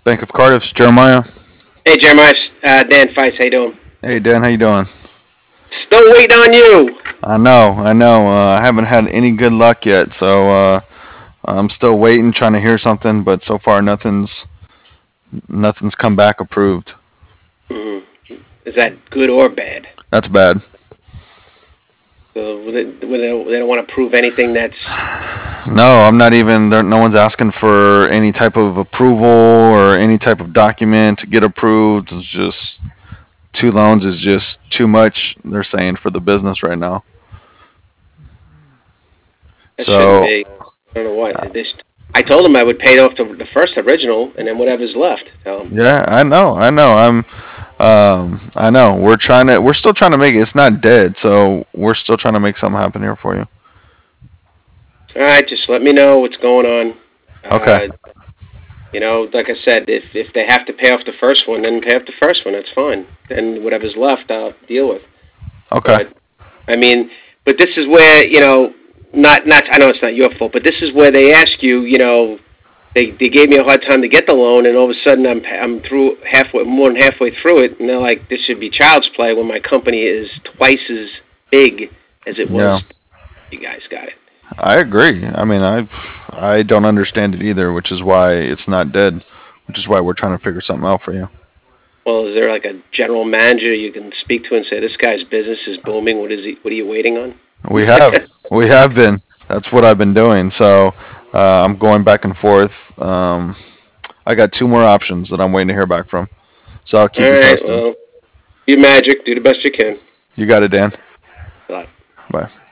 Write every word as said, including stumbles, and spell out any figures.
Bank of Cardiff's Jeremiah. Hey, Jeremiah, uh, Dan Feist, how you doing? Hey Dan, how you doing? Still waiting on you. I know, I know. Uh, I haven't had any good luck yet, so uh, I'm still waiting, trying to hear something. But so far, nothing's nothing's come back approved. Mm. Is that good or bad? That's bad. So they, they don't want to prove anything that's. No, I'm not even. There, no one's asking for any type of approval or any type of document to get approved. It's just two loans is just too much. They're saying for the business right now. That shouldn't So be. I don't know what. This, I told them I would pay off the, the first original and then whatever's left. Tell them. yeah, I know, I know. I'm Um, I know we're trying to. We're still trying to make it. It's not dead, so we're still trying to make something happen here for you. All right, just let me know what's going on. Okay. Uh, you know, like I said, if if they have to pay off the first one, then pay off the first one. That's fine. Then whatever's left, I'll deal with. Okay. But I mean, but this is where you know, not not. I know it's not your fault, but this is where they ask you. You know, they they gave me a hard time to get the loan, and all of a sudden I'm I'm through halfway, more than halfway through it, and they're like, this should be child's play when my company is twice as big as it Yeah, was. You guys got it. I agree. I mean, I I don't understand it either, which is why it's not dead. Which is why we're trying to figure something out for you. Well, is there like a general manager you can speak to and say this guy's business is booming? What is he? What are you waiting on? We have we have been. That's what I've been doing. So uh, I'm going back and forth. Um, I got two more options that I'm waiting to hear back from. So I'll All keep you right. posted. Well, do magic. Do the best you can. You got it, Dan. Bye. Bye.